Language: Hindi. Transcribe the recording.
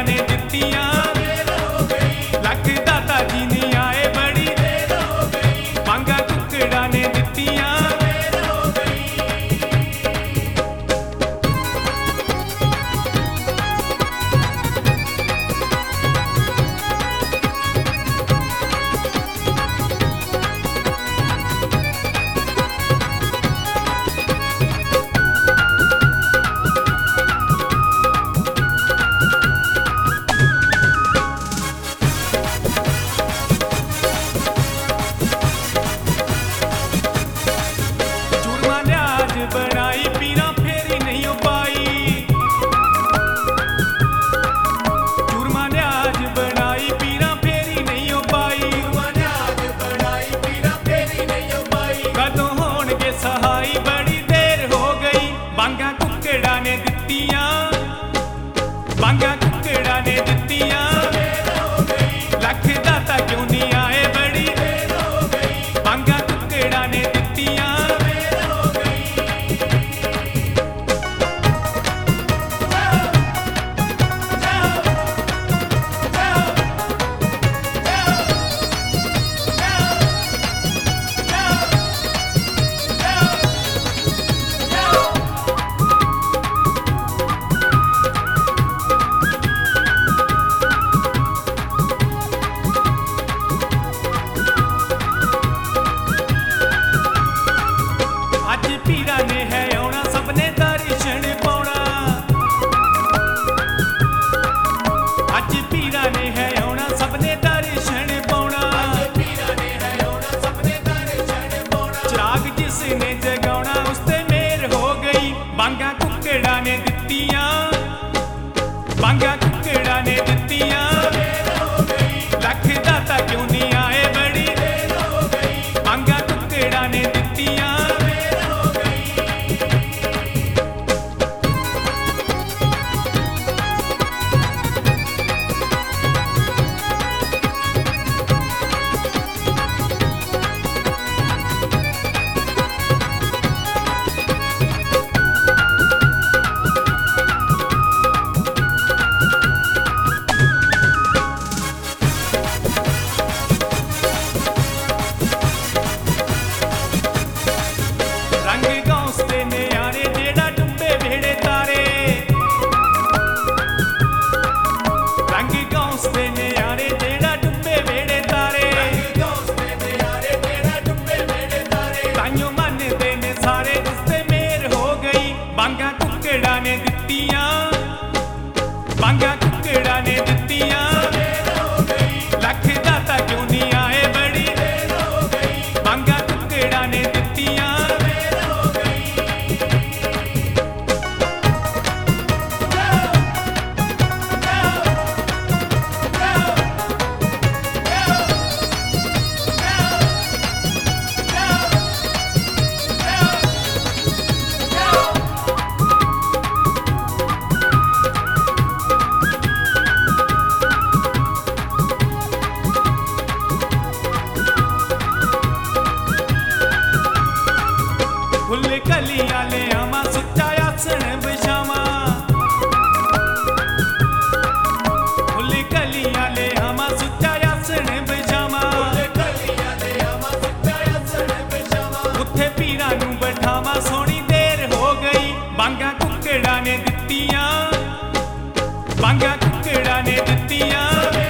ने दित्तियां, लख दाता जी ने आए बड़ी बांगा कुकड़ा ने दित्तियां। बनाई पीरा फेरी नहीं हो पाई, चूरमा ने आज बनाई पीरा फेरी नहीं हो पाई, कदों होणगे सहाई बड़ी देर हो गई। बांगा कुकड़ा ने दित्तियां, बांगा कुकड़ा ने दित्तियां, लख दाता क्यों नहीं आए बड़ी बांगा कुकड़ा ने दित्तियां। पीरा ने है आना सबने दर्शन पाना, अज पीरा ने है आना सबने दर्शन पाना, चिराग जिसने जगाना उसते मेर हो गई। बांगा कुकड़ा ने दित्तियां, बांगा कुकड़ा ने दित्तियां, लख दाता क्यों नहीं आए बड़ी बांगा कुकड़ा ने दित्तियां। बांगा कुकड़ा ने दित्तियां, बांगा कुकड़ा ने दित्तियां, लख दाता क्यों नहीं आए बड़ी बांगा कुकड़ा ने दित्तियां। फुल कलियां ले आवा सुच्चा आसन बिछावा, फुल कलियां ले आवा सुच्चा आसन बिछावा, उत्थे पीरा नू बैठावा सोहनी देर हो गई। बांगा कुकड़ा ने दित्तियां, बांगा कुकड़ा ने दित्तियां,